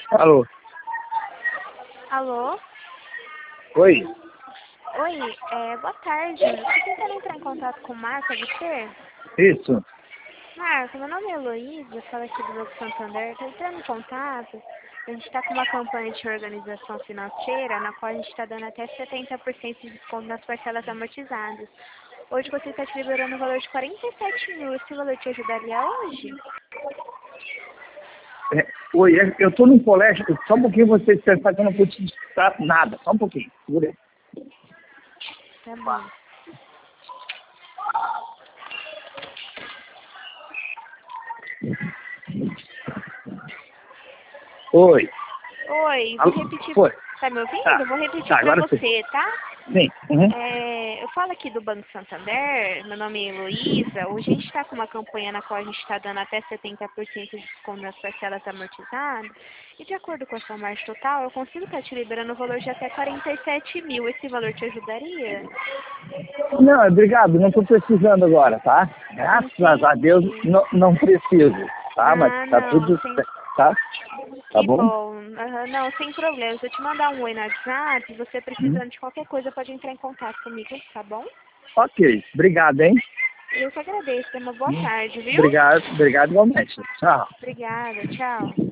Alô? Alô? Oi? Oi, boa tarde. Eu tô tentando entrar em contato com o Marco, é você? Isso? Marco, meu nome é Heloísa, eu falo aqui do Banco Santander. Estou entrando em contato. A gente está com uma campanha de organização financeira, na qual a gente está dando até 70% de desconto nas parcelas amortizadas. Hoje você está te liberando o valor de 47 mil. Esse valor te ajudaria hoje? Oi, eu tô num colégio, só um pouquinho você pensar que eu não vou te digitar nada, só um pouquinho, segura aí. Tá bom. Oi. Oi, vou Alô? repetir. Foi. Tá me ouvindo? Tá, Vou repetir tá, para agora sim. você, tá? Sim. Uhum. Eu falo aqui do Banco Santander, meu nome é Heloísa. Hoje a gente está com uma campanha na qual a gente está dando até 70% de desconto nas parcelas amortizadas. E de acordo com a sua margem total, eu consigo estar te liberando o valor de até 47 mil. Esse valor te ajudaria? Não, obrigado, não tô precisando agora, tá? Graças a Deus Entendi. não preciso, tá? Mas Ah, tá não, tudo certo, tá? Tá que bom? bom. Aham, não, sem problema. Se eu te mandar um oi no WhatsApp, se você Uhum. precisando de qualquer coisa, pode entrar em contato comigo, tá bom? Ok, obrigado, hein? Eu que agradeço. Tenha uma boa tarde, viu? Obrigado igualmente. Tchau. Obrigada, tchau.